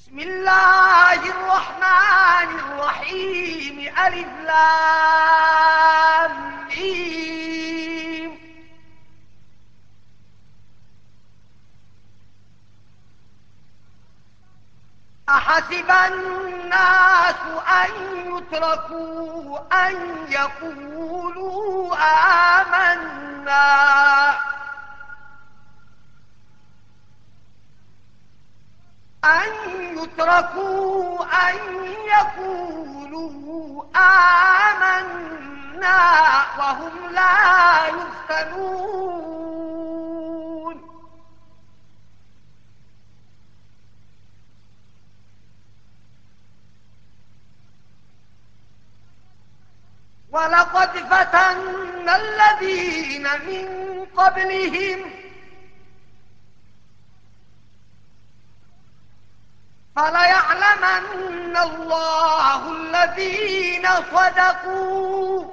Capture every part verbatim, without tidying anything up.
بسم الله الرحمن الرحيم. ألف لام ميم. أحسب الناس أن يتركوا أن يقولوا آمنا أن يتركوا أن يقولوا آمنا وهم لا يفتنون. ولقد فتنا الذين من قبلهم فليعلمن الله الذين صدقوا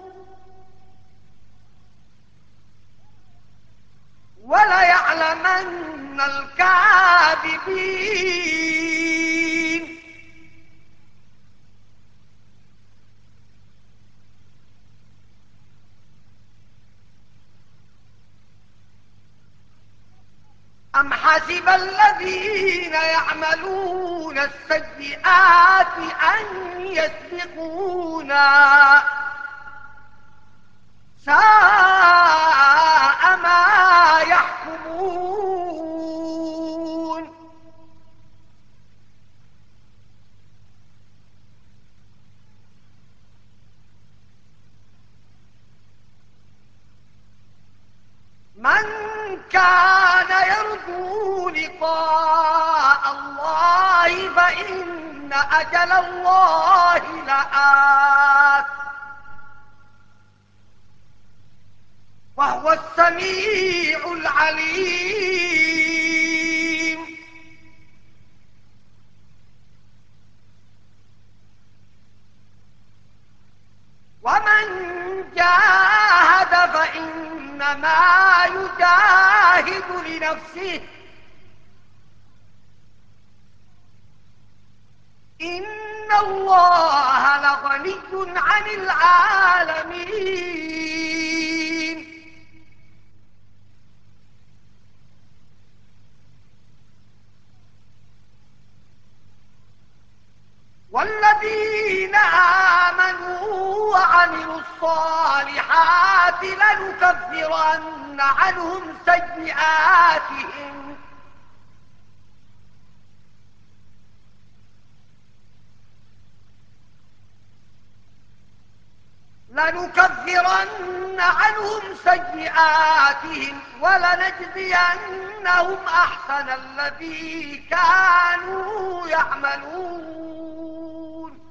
وليعلمن الكاذبين. أم حسب الذين يعملون السيئات أن يسبقونا ساء ما يحكمون. من كان يرجو لقاء الله فإن أجل الله لآت وهو السميع العليم. ومن جاهد فإنما يجاهد لنفسه إن الله لغني عن العالمين. والذين آمنوا وعملوا الصالحات لنكفرن عنهم سيئاتهم لنكفرن عنهم سيئاتهم ولنجزينهم أحسن الذي كانوا يعملون.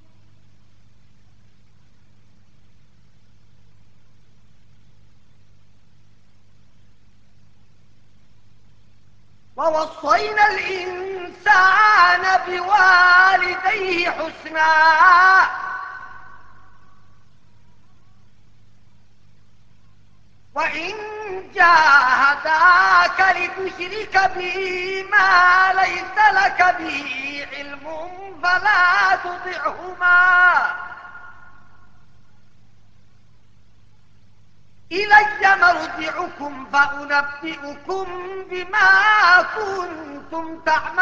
ووصينا الإنسان بوالديه حسنا وإن جاهداك لتشرك بي ما ليس لك به علم فلا تطعهما إلي مرجعكم فأنبئكم بما كنتم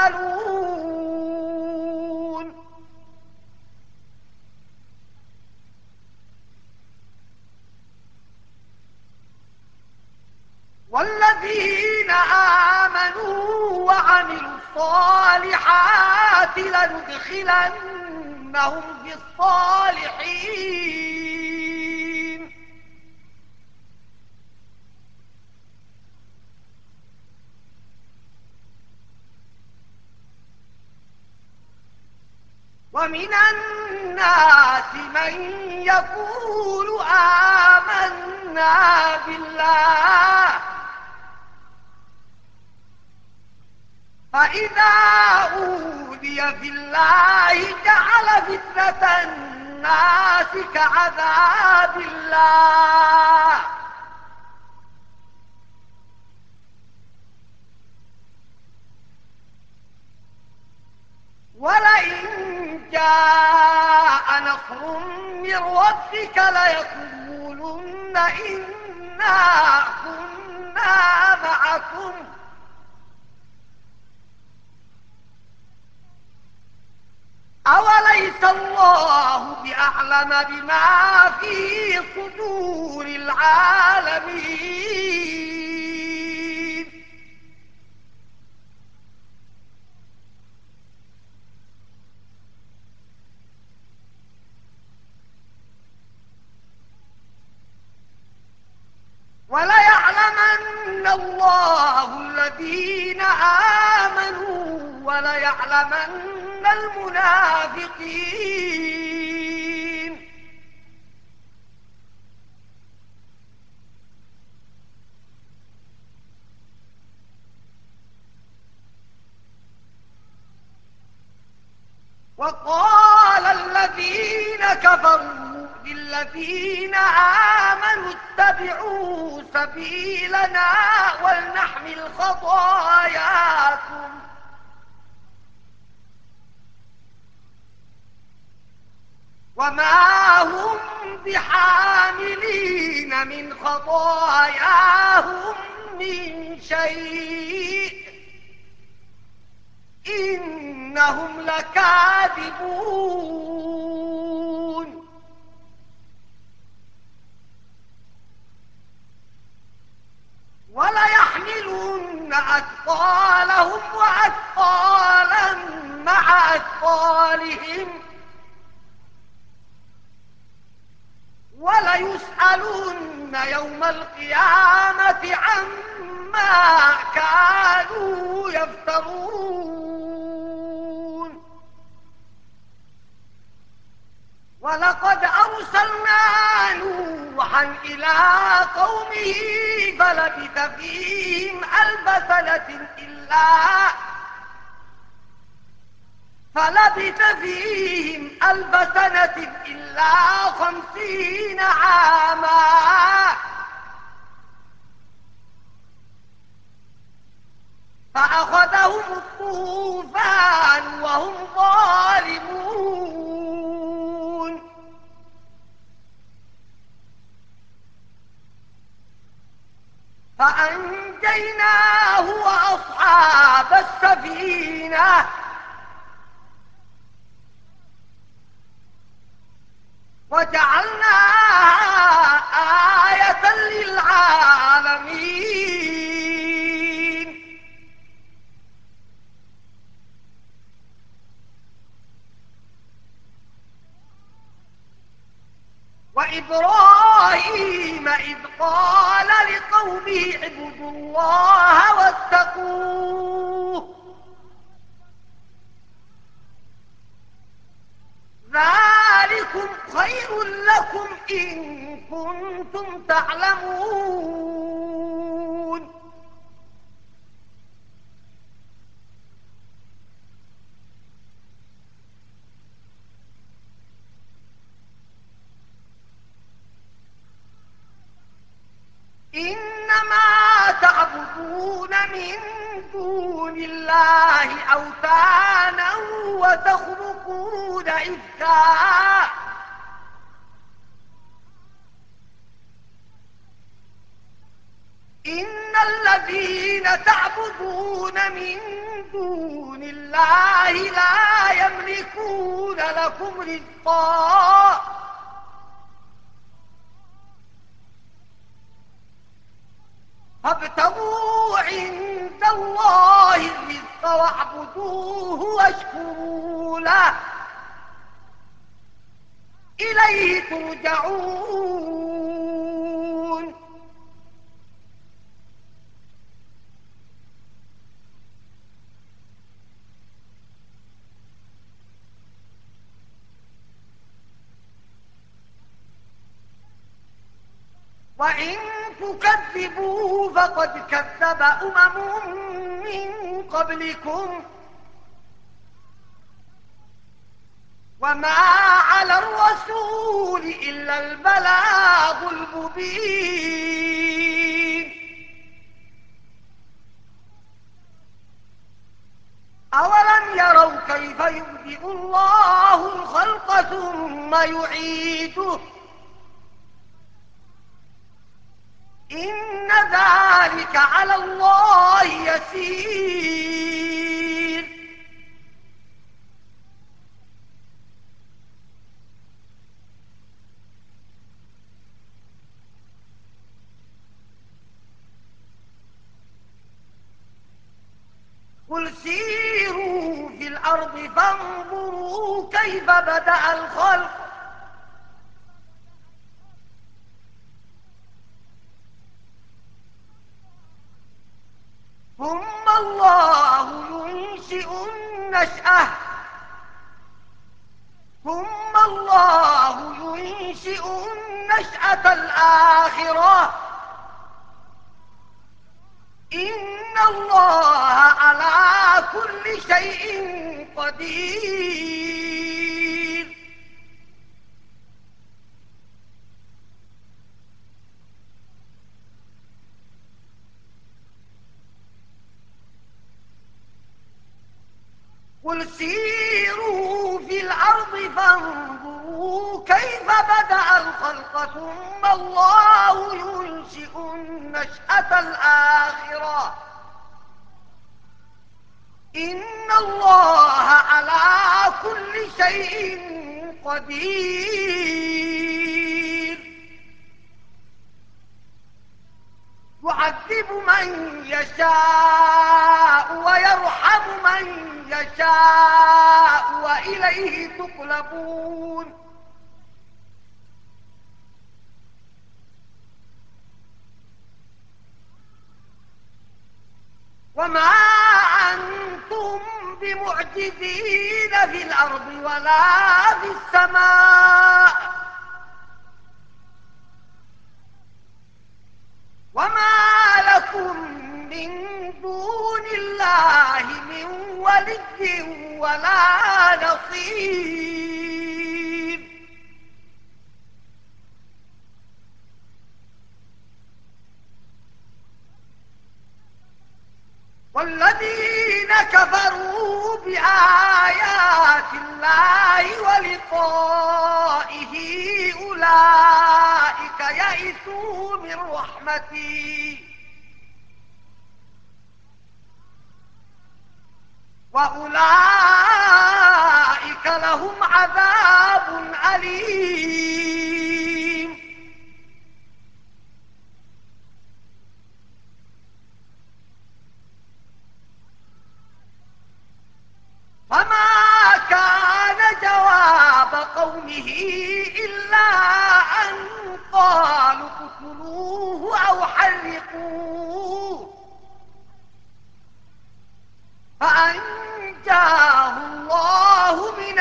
تعملون. والذين آمنوا وعملوا الصالحات لندخلنهم في الصالحين. ومن الناس من يقول آمنا بالله فإذا أوذي في الله جعل فتنة الناس كعذاب الله ولئن جاء نصر من ربك ليقولن إنا كنا معكم أوليس الله بأعلم بما في صدور العالمين وليعلمن الله الذين آمنوا وليعلمن المنافقين وقال الذين كفروا للذين آمنوا اتبعوا سبيلنا ولنحمل خطاياكم وما هم بحاملين من خطاياهم من شيء إنهم لكاذبون وليحملن أثقالهم وأثقالا مع أثقالهم وليسألن يوم القيامة عما كانوا يفترون ولقد أرسلنا نوحا إلى قومه فلبث فيهم ألف سنة إلا فلبث فيهم ألف سنة إلا خمسين عاما فأخذهم الطوفان وهم ظالمون فأنجيناه وأصحاب السفينة وجعلناها آية للعالمين وإبراهيم إذ قال لقومه اعبدوا الله واتقوه ذلكم خير لكم إن كنتم تعلمون إنما تعبدون من دون الله أوثانا وتخلقون إفكا إن الذين تعبدون من دون الله لا يملكون لكم رزقا فابتغوا عند الله الرزق واعبدوه واشكروا له إليه ترجعون وإن تكذبوا فقد كذب أمم من قبلكم وما على الرسول إلا البلاغ المبين أولم يروا كيف يبدئ الله الخلق ثم يعيده إن ذلك على الله يسير قل سيروا في الأرض فانظروا كيف بدأ الخلق ثم الله ينشئ النشأة ثم الله ينشئ النشأة الآخرة إن الله على كل شيء قدير قل سيروا في الأرض فانظروا كيف بدأ الخلق ثم الله ينشئ النشأة الآخرة إن الله على كل شيء قدير يعذب من يشاء ويرحم من يشاء وإليه تقلبون وما أنتم بمعجزين في الأرض ولا في السماء وما لكم من دون الله من ولي ولا نصير والذين كفروا بآيات الله ولقائه أولئك يئسوا من رحمتي وأولئك لهم عذاب أليم فما كان جواب قومه إلا أن قالوا اقتلوه أو حرقوه فأنجاه الله من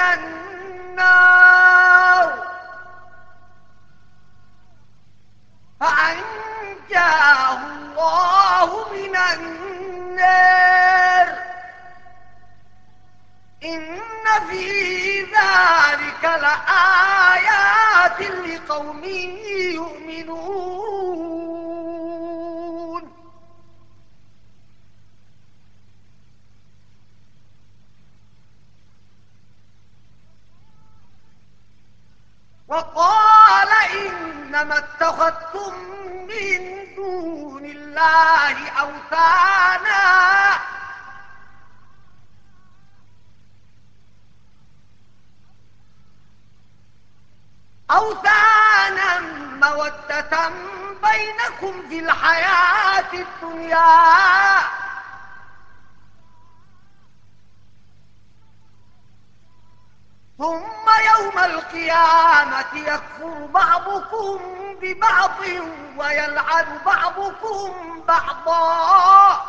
النار فأنجاه الله من النار إن في ذلك لآيات لقوم يؤمنون وقال إنما اتخذتم من دون الله أوثانا أوثانا مودة بينكم في الحياة الدنيا ثم يوم القيامة يكفر بعضكم ببعض ويلعن بعضكم بعضا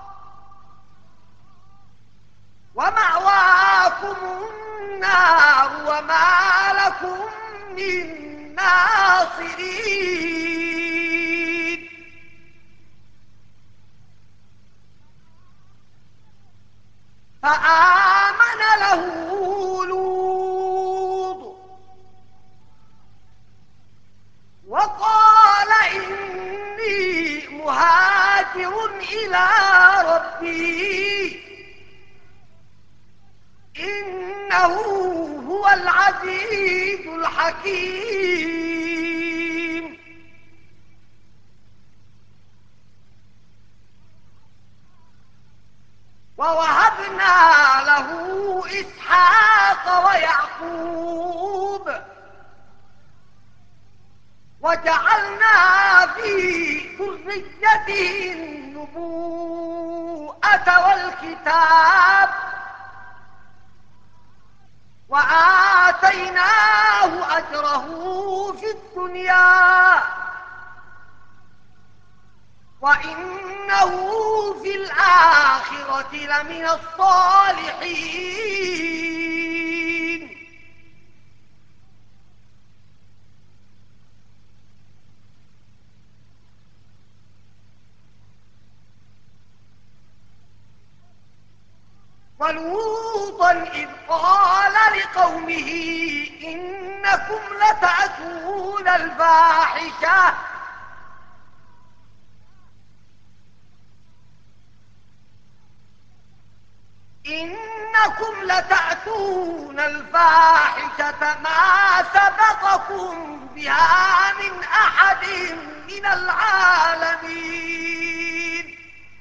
ومأواكم النار وما لكم من ناصرين فآمن له لوط وقال إني مهاجر إلى ربي إن إنه هو العزيز الحكيم. ووهبنا له إسحاق ويعقوب وجعلنا في ذريته النبوءة والكتاب وآتيناه أجره في الدنيا وإنه في الآخرة لمن الصالحين. ولوطا إذ قال لقومه إنكم لتأتون الفاحشة إنكم لتأتون الفاحشة ما سبقكم بها من أحد من العالمين.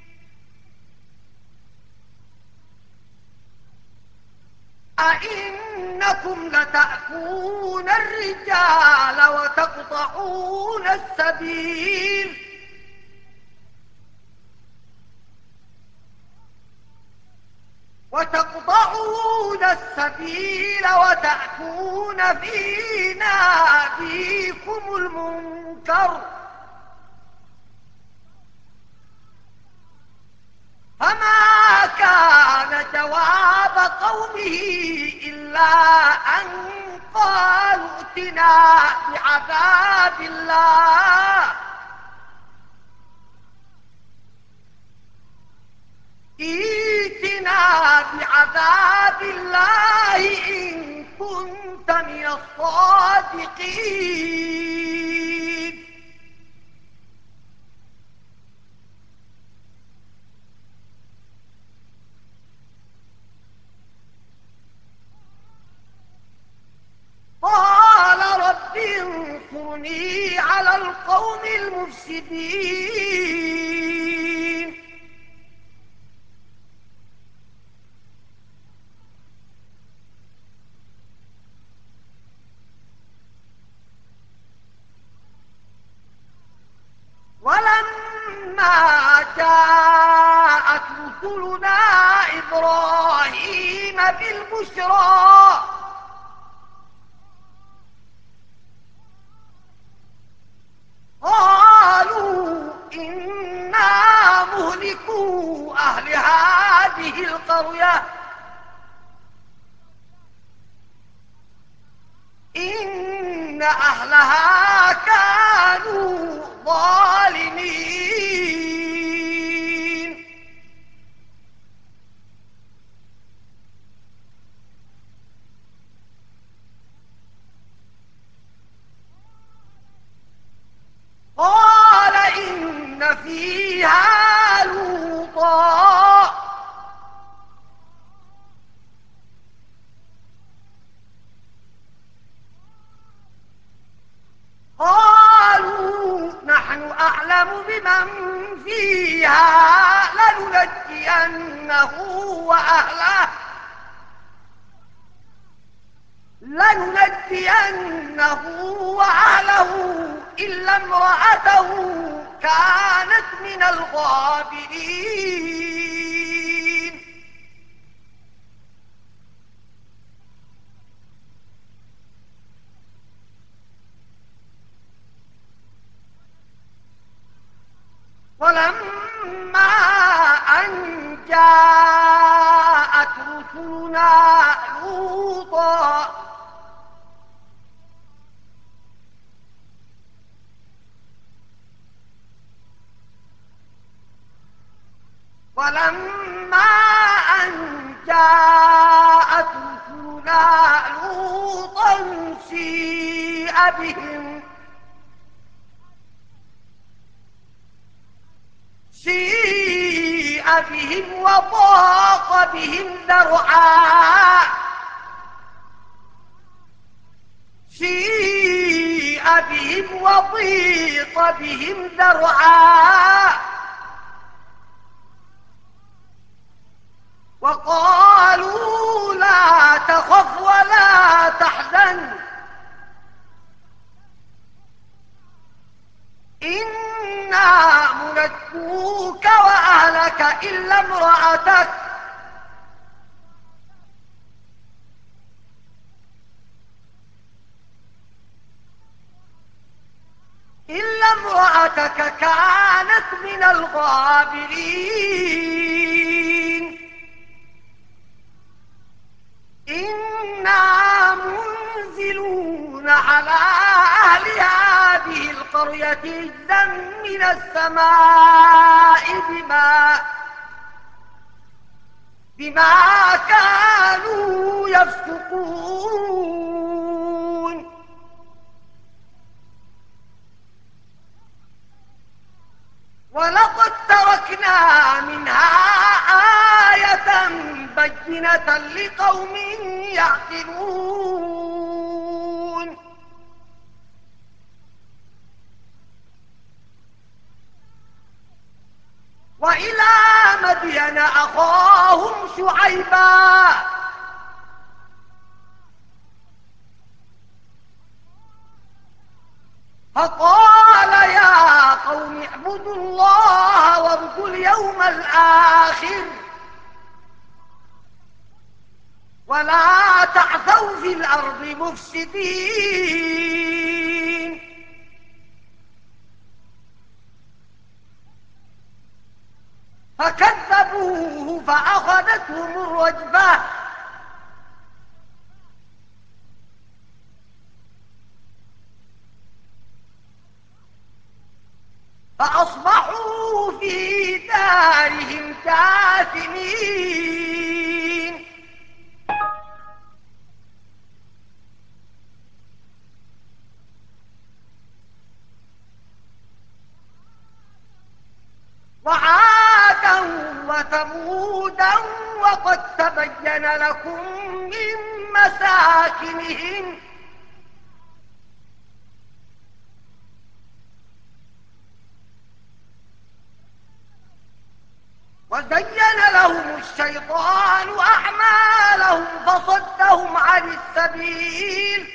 أئنكم لتأتون الرجال وتقطعون السبيل وتقطعون السبيل وتأتون في ناديكم المنكر فما كان جواب قومه إلا أن قالوا ائتنا بعذاب الله ائتنا بعذاب الله إن كنت من الصادقين. قال رب انصرني على القوم المفسدين. ولما جاءت رسلنا إبراهيم بالبشرى قالوا إنا مهلكو أهل هذه القرية إن أهلها كانوا ظالمين. قال إن فيها لوطا قالوا نحن أعلم بمن فيها لننجينه وأهله لننجينه وأهله إلا امرأته كانت من الغابرين. ولما أن جاءت رسلنا لوطا ولما أن جاءت رسلنا لوطا سيء بهم سيء بهم وضاق بهم ذرعا سيء بهم وضيق بهم ذرعا وقالوا لا تخف ولا تحزن إنا منجوك وأهلك إلا امرأتك إلا امرأتك كانت من الغابرين إنا منزلون على أهل هذه القرية رجزا من السماء بما بما كانوا يفسقون ولقد تركنا منها آية بينة لقوم يعقلون وإلى مدين أخاهم شعيبا فقال يا قوم اعبدوا الله وارجوا اليوم الآخر ولا تعثوا في الأرض مفسدين فكذبوه فأخذتهم الرجفة فأصبحوا في دارهم جاثمين وعادا وثمودا وقد تبين لكم من مساكنهم وزين لهم الشيطان أعمالهم فصدهم عن السبيل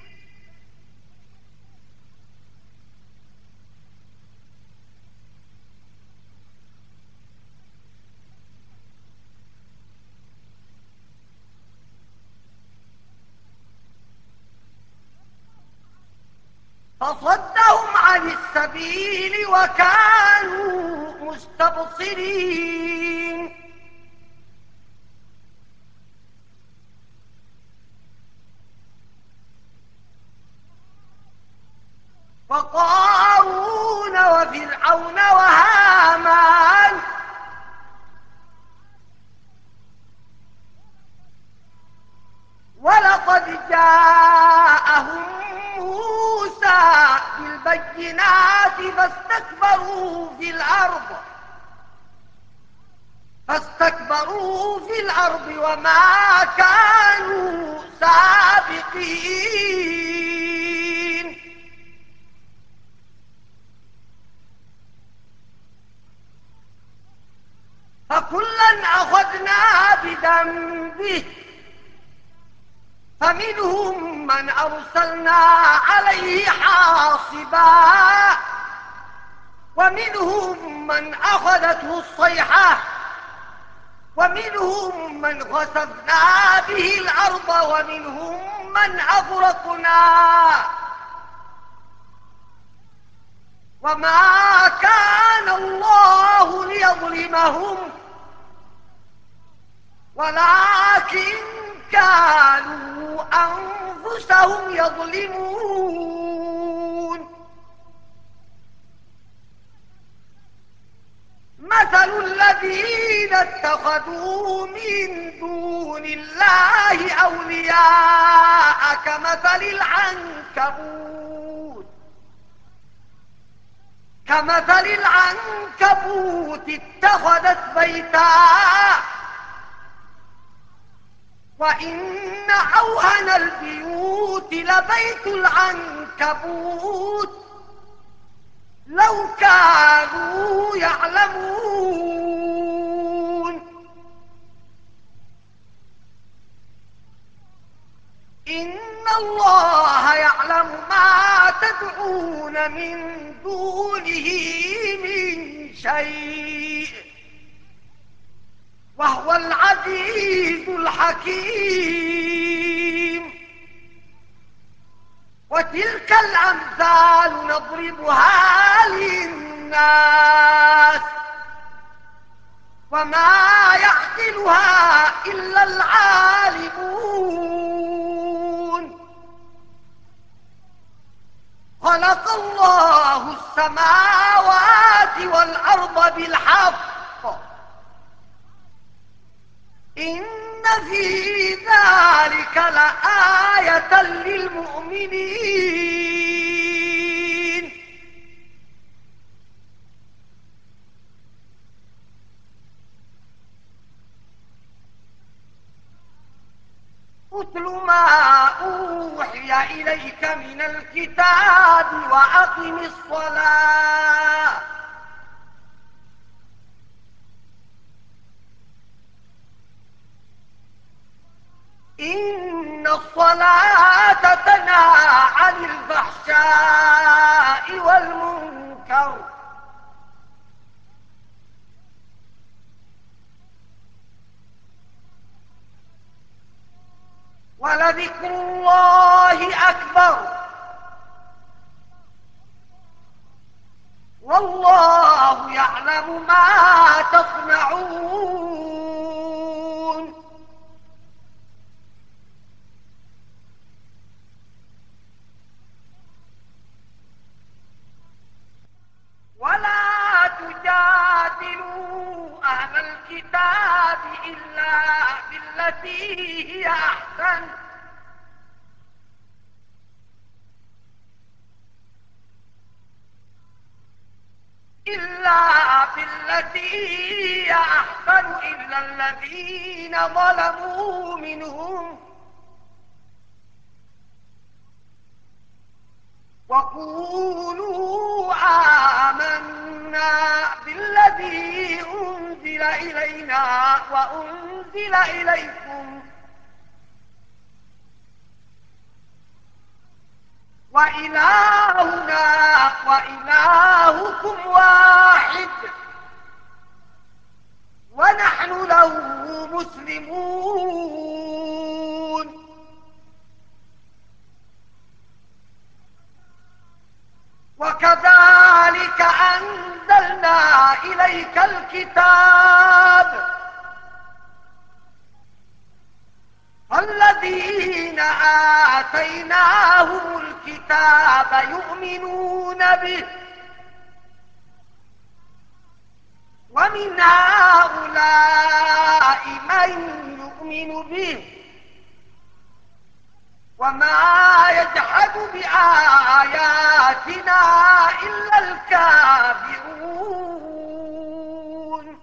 فصدهم عن السبيل وكانوا مستبصرين وقارون وفرعون وهامان ولقد جاءهم موسى بالبينات فاستكبروا في الأرض فاستكبروا في الأرض وما كانوا سابقين فكلا أخذنا بذنبه فمنهم من أرسلنا عليه حاصبا ومنهم من أخذته الصيحة ومنهم من خسفنا به الأرض ومنهم من أغرقنا وما كان الله ليظلمهم ولكن كانوا أنفسهم يظلمون مثل الذين اتخذوا من دون الله أولياء كمثل العنكبوت كمثل العنكبوت اتخذت بيتا وإن أوهن البيوت لبيت العنكبوت لو كانوا يعلمون. إن الله يعلم ما تدعون من دونه من شيء وهو العزيز الحكيم. وتلك الأمثال نضربها للناس وما يعقلها إلا العالمون. خلق الله السماوات والأرض بالحق إن في ذلك لآية للمؤمنين. اتل ما أوحي إليك من الكتاب وأقم الصلاة إن الصلاة تنهى عن الفحشاء والمنكر ولذكر الله أكبر والله يعلم ما تصنعون. ولا تجادلوا أهل الكتاب إلا بالتي هي أحسن إلا بالتي هي أحسن إلا الذين ظلموا منهم وقولوا آمنا بالذي أنزل إلينا وأنزل إليكم وإلهنا وإلهكم واحد ونحن له مسلمون. وكذلك أنزلنا إليك الكتاب الذين آتيناهم الكتاب يؤمنون به ومن هؤلاء من يؤمن به وما يجحد بآياتنا إلا الكافرون.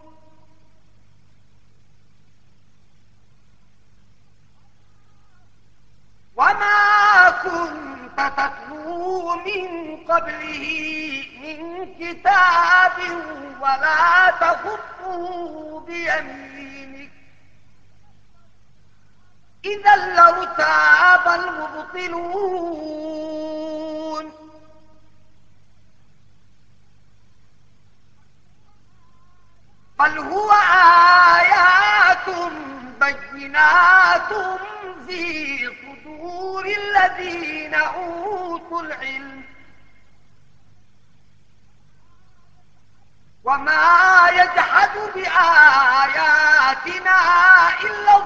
وما كنت تتلو من قبله من كتاب ولا تخطه بيمينك إذا لارتاب المبطلون. بل هو آيات بينات في صدور الذين أوتوا العلم وما يجحد بآياتنا إلا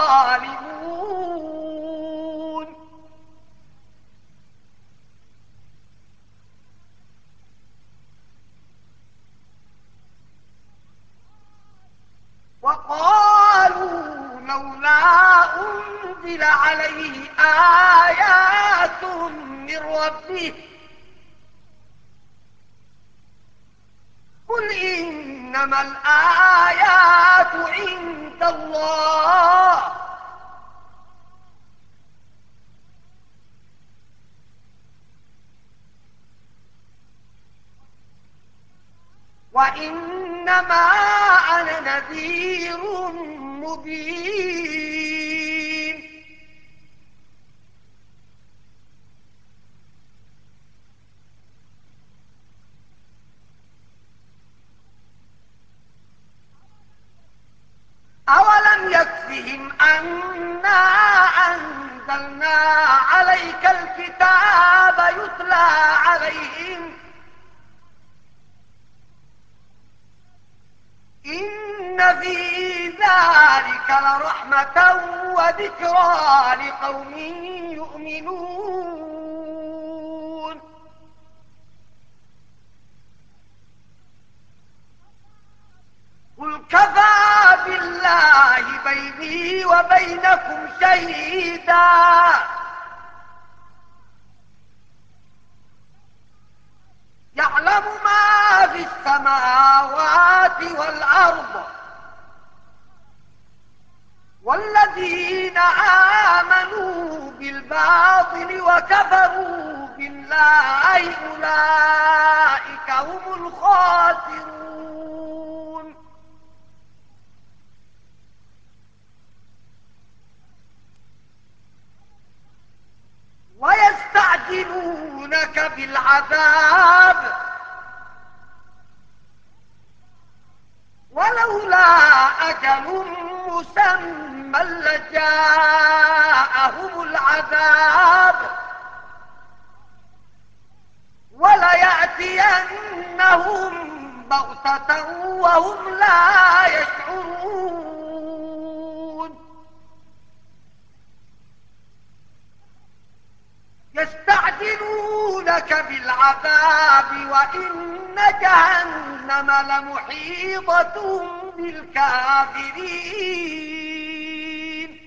الظالمون. وقالوا لولا أنزل عليه آيات من ربه قل إنما الآيات عند الله وإنما أنا نذير مبين. أولم يكفهم أنا أنزلنا عليك الكتاب يتلى عليهم إن في ذلك لرحمة وذكرى لقوم يؤمنون. قل كفى بالله بيني وبينكم شهيدا يعلم ما في السماوات والأرض والذين آمنوا بالباطل وكفروا بالله أولئك هم الخاسرون. ويستعجلونك بالعذاب ولولا أجل مسمى لجاءهم العذاب وليأتينهم بغتة وهم لا يشعرون. يستعجلونك بالعذاب وإن جهنم لمحيطة بالكافرين.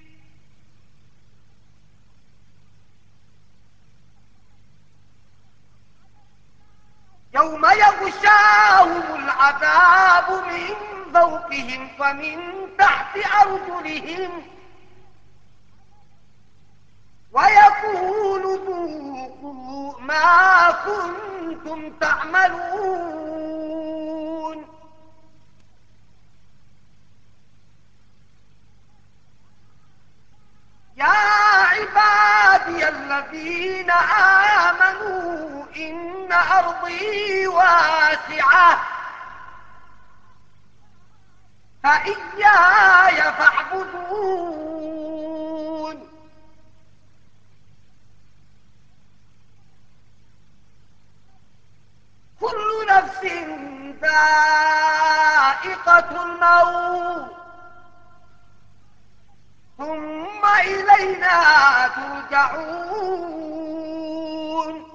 يوم يغشاهم العذاب من فوقهم ومن تحت أرجلهم ويقول ذوقوا ما كنتم تعملون. يا عبادي الذين آمنوا إن أرضي واسعة فإياي فاعبدون. كل نفس ذائقة الموت ثم إلينا ترجعون.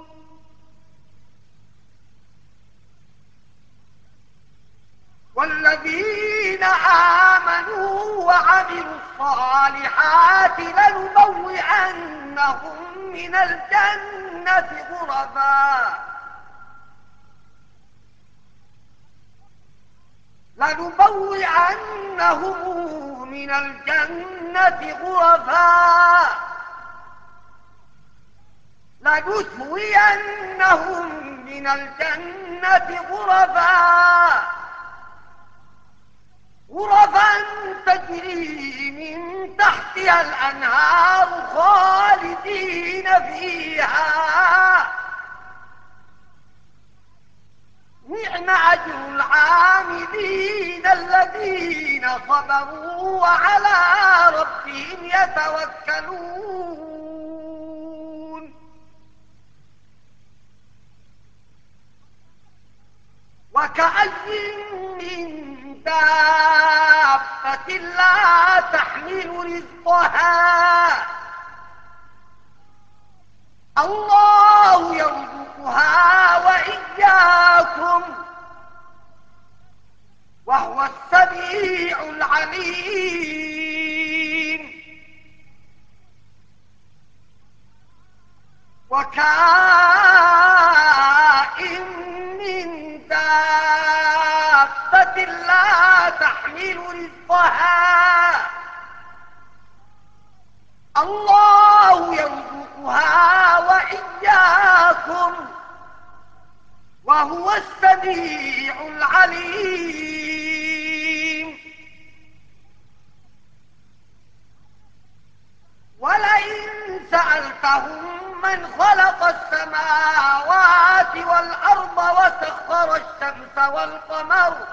والذين آمنوا وعملوا الصالحات لنبوئنهم من الجنة غرفا لنبوئنهم من الجنة غرفا لنثوينهم من الجنة غرفا غرفا تجري من تحتها الأنهار خالدين فيها نعم أجر العاملين الذين صبروا وعلى ربهم يتوكلون. وكأي من دابة لا تحمل رزقها الله يرزقها وإياكم وهو السميع العليم. وكائن من دابة لا تحمل رزقها الله يرزقها وإياكم وهو السميع العليم. ولئن سألتهم من خلق السماوات والأرض وسخر الشمس والقمر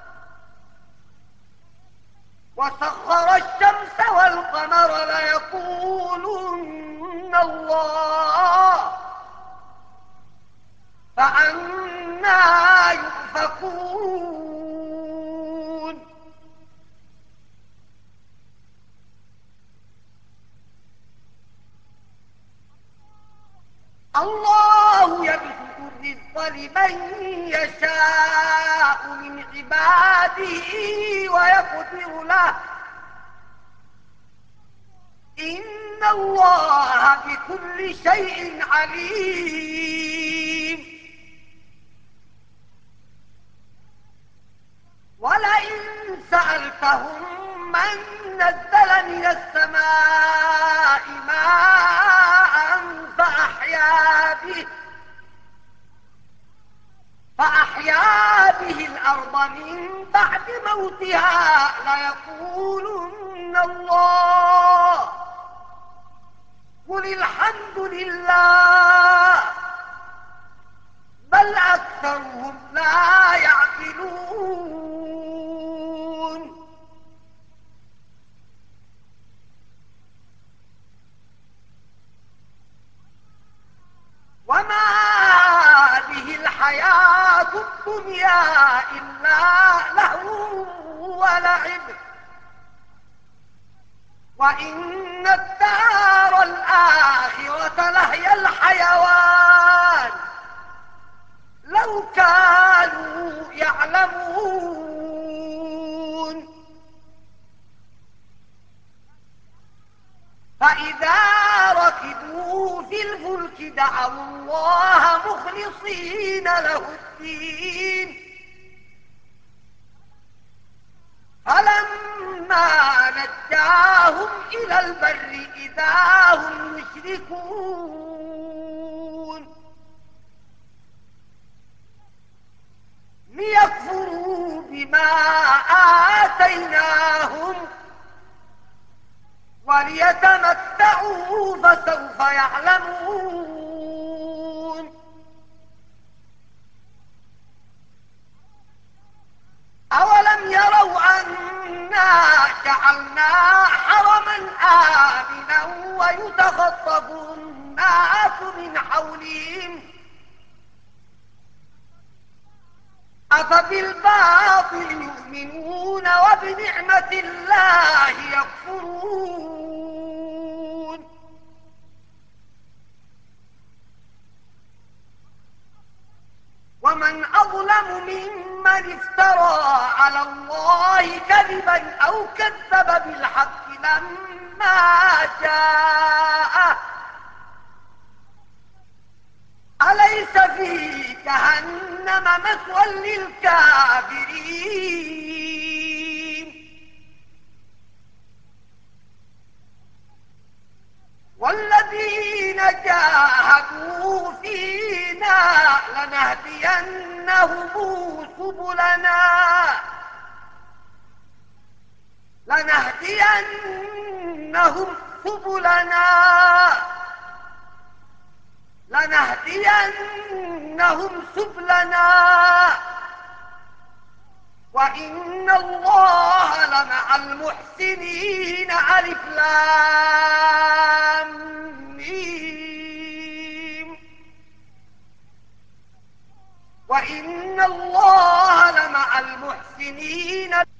وسخر الشمس والقمر ليقولن الله فأنى يؤفكون. الله يبسط الرزق لمن يشاء من عباده ويقدر له إن الله بكل شيء عليم. ولئن سألتهم من نزل من السماء ماء فأحيا به فأحيا به الأرض من بعد موتها ليقولن الله قل الحمد لله بل أكثرهم لا يعقلون. وما هذه الحياة الدنيا إلا لهو ولعب وإن الدار الآخرة لهي الحيوان لو كانوا يعلمون. فإذا ركبوا في الفلك دعوا الله مخلصين له الدين فلما نجاهم إلى البر إذا هم يشركون ليكفروا بما آتيناهم وليتمتعوا فسوف يعلمون. أولم يروا أنا جعلنا حرما آمنا ويتخطف الناس من حولهم أفبالباطل يؤمنون وبنعمة الله يكفرون. ومن أظلم ممن افترى على الله كذبا أو كذب بالحق لما جاءه أليس في جهنم مثوى للكافرين. والذين جاهدوا فينا لنهدينهم سبلنا لنهدينهم سبلنا لنهدينهم سبلنا وإن الله لمع المحسنين. ألف لام ميم. وإن الله لمع المحسنين